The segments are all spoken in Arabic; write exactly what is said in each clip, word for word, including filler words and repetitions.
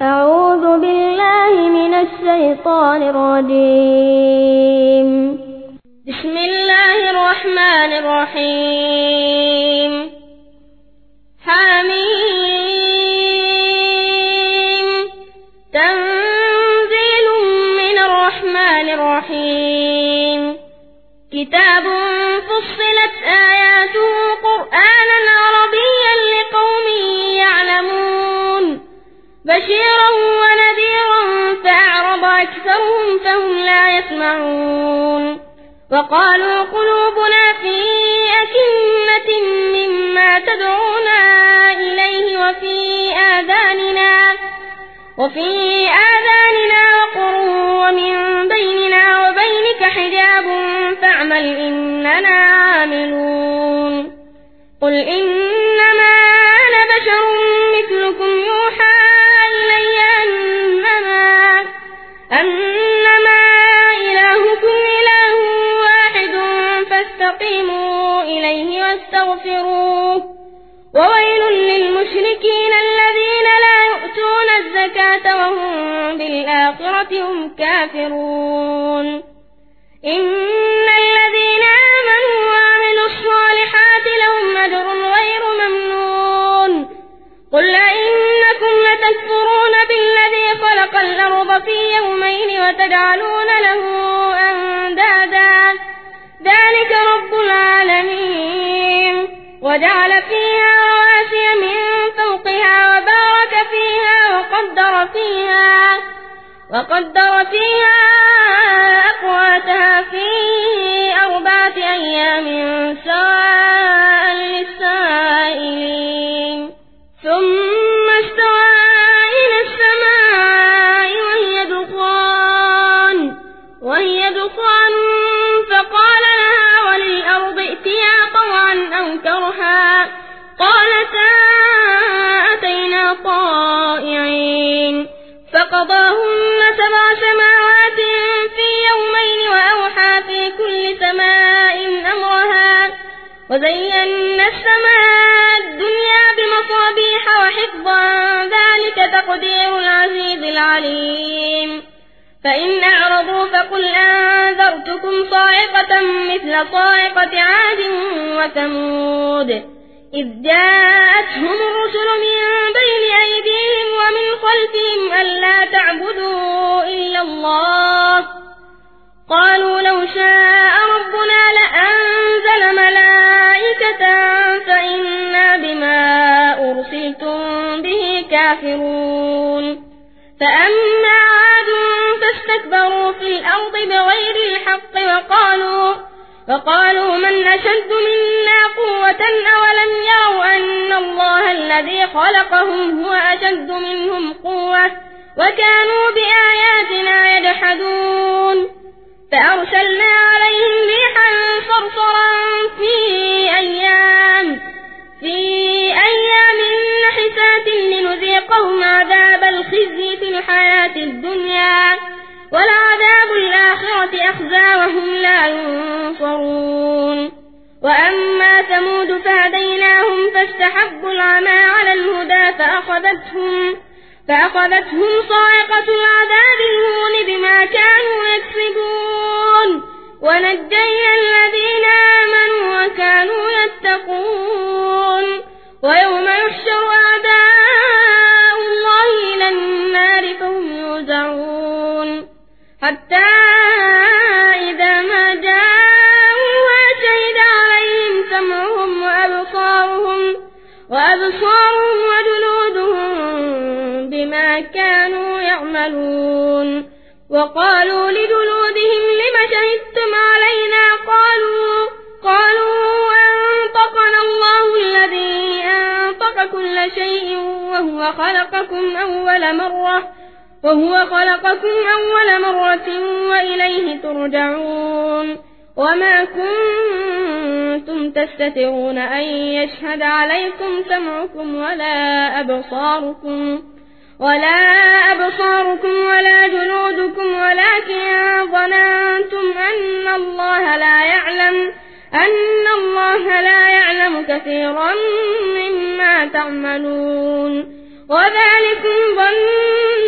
أعوذ بالله من الشيطان الرجيم. بسم الله الرحمن الرحيم. حميم. تنزيل من الرحمن الرحيم. كتاب فصلت آياته قرآنا عربيا لقوم يعلمون بشيرا ونذيرا فأعرض أكثرهم فهم لا يسمعون. وقالوا قلوبنا في أكنة مما تدعونا إليه وفي آذاننا وفي آذاننا وقر ومن بيننا وبينك حجاب فاعمل إننا عاملون. قل إنما أنا بشر مثلكم يوحى إلي أنما أنما إلهكم إله واحد فاستقيموا إليه واستغفروه. وويل للمشركين الذين لا يؤتون الزكاة وهم بالآخرة هم كافرون. إن الذين آمنوا وعملوا الصالحات لهم أجر غير ممنون. قل أئنكم لتكفرون بالذي خلق الأرض في يومين وتجعلون له أندادا ذلك رب العالمين. وجعل فيها رواسي من فوقها وبارك فيها وقدر فيها وقدر فيها أقواتها في أربعة أيام سواء للسائلين. ثم استوى إلى السماء وهي دخان وهي دخان فقال لها وللأرض ائتيا طوعا أو كرها قالتا أتينا طائعين. فقضاهن سبع سماوات في يومين وأوحى في كل سماء أمرها وزينا السماء الدنيا بمصابيح وحفظا ذلك تقدير العزيز العليم. فإن أعرضوا فقل أنذرتكم صاعقة مثل صاعقة عاد وثمود إذ جاءتهم الرسل من بين أيديهم ومن خلفهم ألا تعبدوا إلا الله قالوا لو شاء ربنا لأنزل ملائكة فإنا بما أرسلتم به كافرون. فأما عاد فاستكبروا في الأرض بغير الحق وقالوا وقالوا من أشد منا قوة أولم يروا أن الله الذي خلقهم هو أشد منهم قوة وكانوا بآياتنا يجحدون. فأرسلنا عليهم ريحا صرصرا في أيام في أيام نحسات لنذيقهم عذاب الخزي في الحياة الدنيا ولعذاب الآخرة أخزى وهم لا ينصرون. وأما ثمود فهديناهم فاستحبوا العمى على الهدى فأخذتهم فأخذتهم صاعقة العذاب الهون بما كانوا يكسبون. ونجينا الذين آمنوا وكانوا يتقون. ويوم يحشر أعداء الله إلى النار فهم يوزعون حتى إذا ما جاءوها شهد عليهم سمعهم وأبصارهم وأبصارهم وجلودهم بما كانوا يعملون. وقالوا لجلودهم لم شهدتم علينا قالوا قالوا أنطقنا الله الذي أنطق كل شيء وهو خلقكم أول مرة وهو خلقكم أول مرة وإليه ترجعون. وما كنتم تستترون أن يشهد عليكم سمعكم ولا أبصاركم ولا أبصاركم ولا جلودكم ولكن ظننتم أن الله لا يعلم أن الله لا يعلم كثيرا مما تعملون. وذلكم ظن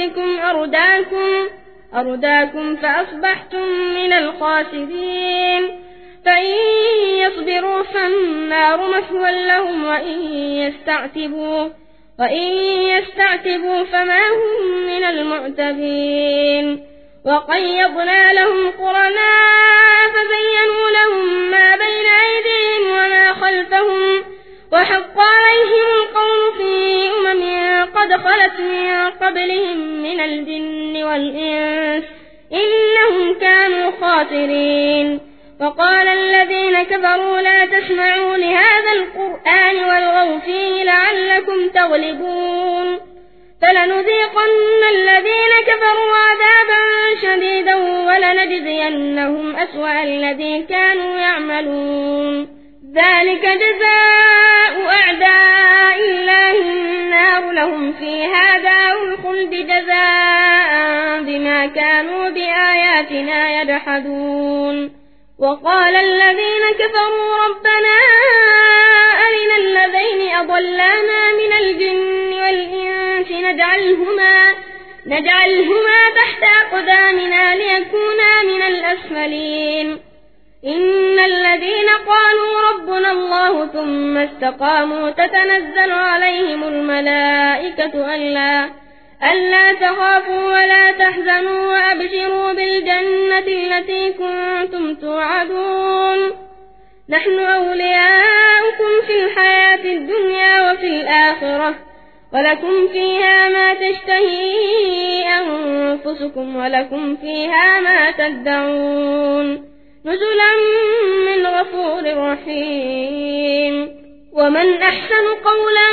بكم أرداكم, أرداكم فأصبحتم من الخاسرين فإن يصبروا فالنار مثوى لهم وإن يستعتبوا, وإن يستعتبوا فما هم من المعتبين وقيضنا لهم قرناء فزينوا لهم ما بين أيديهم وما خلفهم وحق عليهم القول في أمم قد خلت من قبلهم من الجن والإنس إنهم كانوا خاسرين. وقال الذين كفروا لا تسمعوا لهذا القرآن والغوا فيه لعلكم تغلبون فلنذيقن الذين كفروا عذابا شديدا ولنجزينهم أسوأ الذي كانوا يعملون ذلك جزاء أعداء الله النار لهم فيها دار الخلد جزاء بما كانوا بآياتنا يجحدون. وقال الذين كفروا ربنا أرنا الذين أضلانا من الجن والإنس نجعلهما, نجعلهما تحت أقدامنا ليكونا من الأسفلين إن الذين قالوا ربنا الله ثم استقاموا تتنزل عليهم الملائكة ألا, ألا تخافوا ولا تحزنوا وأبشروا بالجنة التي كنتم توعدون نحن أولياؤكم في الحياة الدنيا وفي الآخرة ولكم فيها ما تشتهي أنفسكم ولكم فيها ما تدعون نزلا من غفور رحيم. ومن أحسن قولا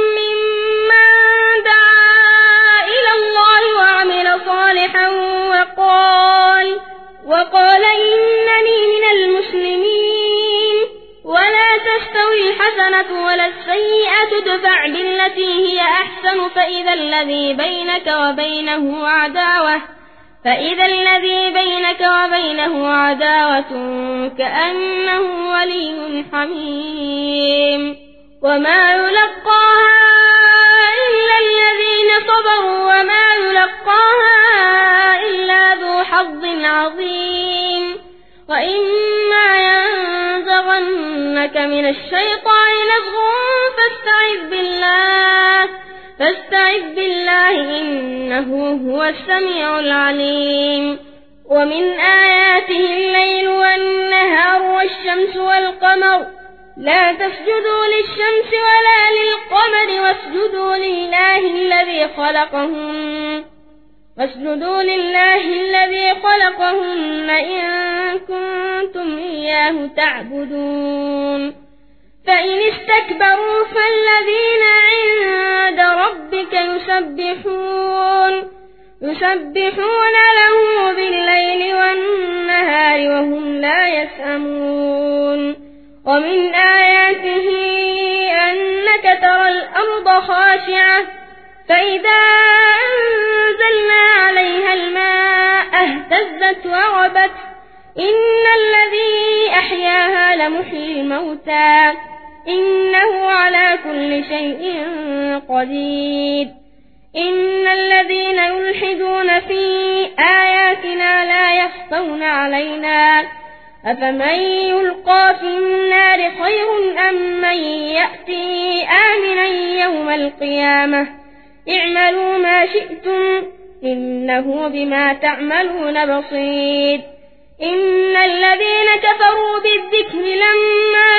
ممن دعا إلى الله وعمل صالحا وقال, وقال إنني من المسلمين ولا تستوي الحسنة ولا السيئة ادفع بالتي هي أحسن فإذا الذي بينك وبينه عداوة فإذا الذي بينك وبينه عداوة كأنه ولي حميم وما يلقاها إلا الذين صبروا وما يلقاها إلا ذو حظ عظيم. وإما ينزغنك من الشيطان نزغ فاستعذ بالله فاستعذ بالله إنه هو السميع العليم. ومن آياته الليل والنهار والشمس والقمر لا تسجدوا للشمس ولا للقمر واسجدوا لله الذي خلقهن واسجدوا لله الذي خلقهن إن كنتم إياه تعبدون. فإن استكبروا فالذين عند ربك يسبحون يسبحون له بالليل والنهار وهم لا يسأمون. ومن آياته أنك ترى الأرض خاشعة فإذا أنزلنا عليها الماء اهتزت وربت إن الذي أحياها لمحيي الموتى إنه على كل شيء قدير. إن الذين يلحدون في آياتنا لا يخفون علينا أفمن يلقى في النار خير أم من يأتي آمنا يوم القيامة اعملوا ما شئتم إنه بما تعملون بصير. إن الذين كفروا بالذكر لما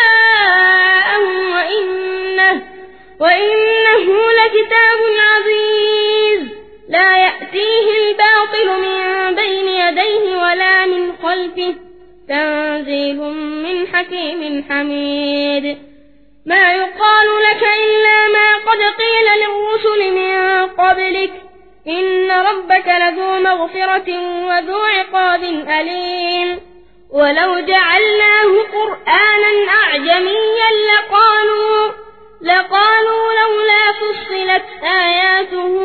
جاءهم وإنه, وإنه لكتاب عزيز لا يأتيه الباطل من بين يديه ولا من خلفه تنزيل من حكيم حميد. ما يقال لك إلا ما قد قيل للرسل من قبلك إن ربك لذو مغفرة وذو عقاب أليم. ولو جعلناه قرآنا أعجميا لقالوا, لقالوا لولا فصلت آياته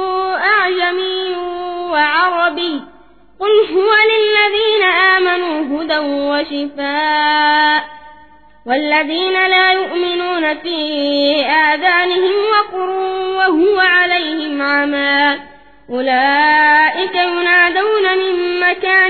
أعجمي وعربي قل هو للذين آمنوا هدى وشفاء والذين لا يؤمنون في آذانهم وقر وهو عليهم عمى أولئك ينادون من مكان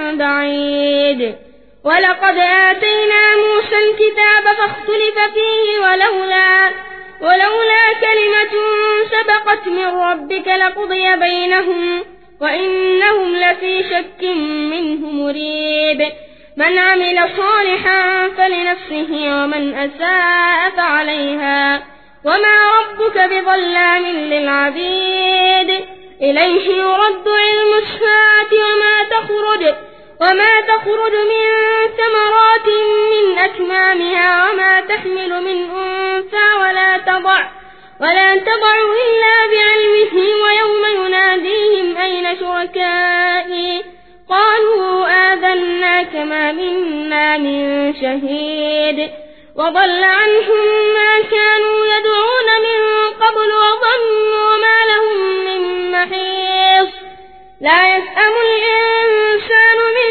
بعيد. ولقد آتينا موسى الكتاب فاختلف فيه ولولا, ولولا كلمة سبقت من ربك لقضي بينهم وإنهم لفي شك منه مريب. من عمل صالحا فلنفسه ومن أساء فعليها وما ربك بظلام للعبيد. إليه يرد علم الساعة وما تخرج, وما تخرج من ثمرات من أكمامها وما تحمل من أنثى ولا تضع, ولا تضع إلا بعلمه. ويوم يناديهم أين شركائي قالوا آذناك ما منا من شهيد. وضل عنهم ما كانوا يدعون من قبل وظنوا ما لهم من محيص. لا يسأم الإنسان من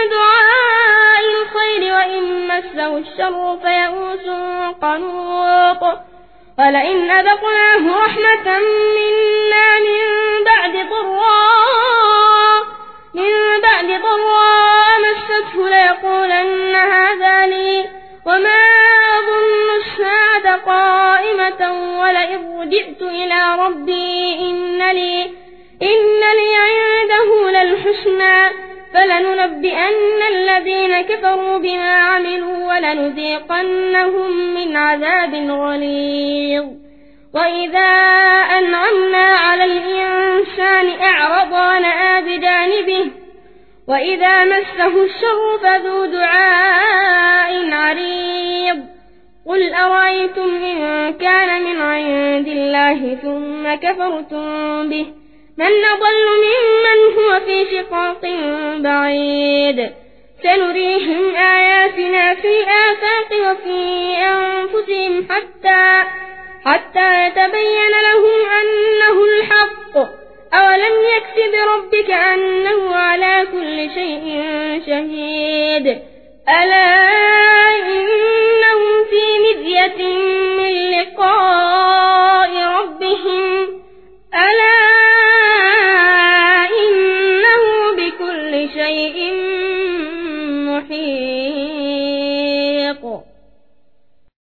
دعاء الخير وإن مسه الشر فيئوس قنوط. ولئن أذقناه رحمة منا من بعد ضراء من بعد ضراء مسته ليقولن هذا لي وما أظن الساعة قائمة ولئن رجعت إلى ربي إن لي, إن لي عنده للحسنى فلننبئن الذين كفروا بما عملوا ولنذيقنهم من عذاب غليظ. وإذا أنعمنا على الإنسان أعرض ونأى بجانبه وإذا مسه الشر فذو دعاء عريض. قل أرأيتم إن كان من عند الله ثم كفرتم به من أضل ممن هو في شقاق بعيد. سنريهم آياتنا في الآفاق وفي أنفسهم حتى, حتى يتبين لهم أنه الحق. أولم يكف بربك أنه على كل شيء شهيد. ألا إنهم في مرية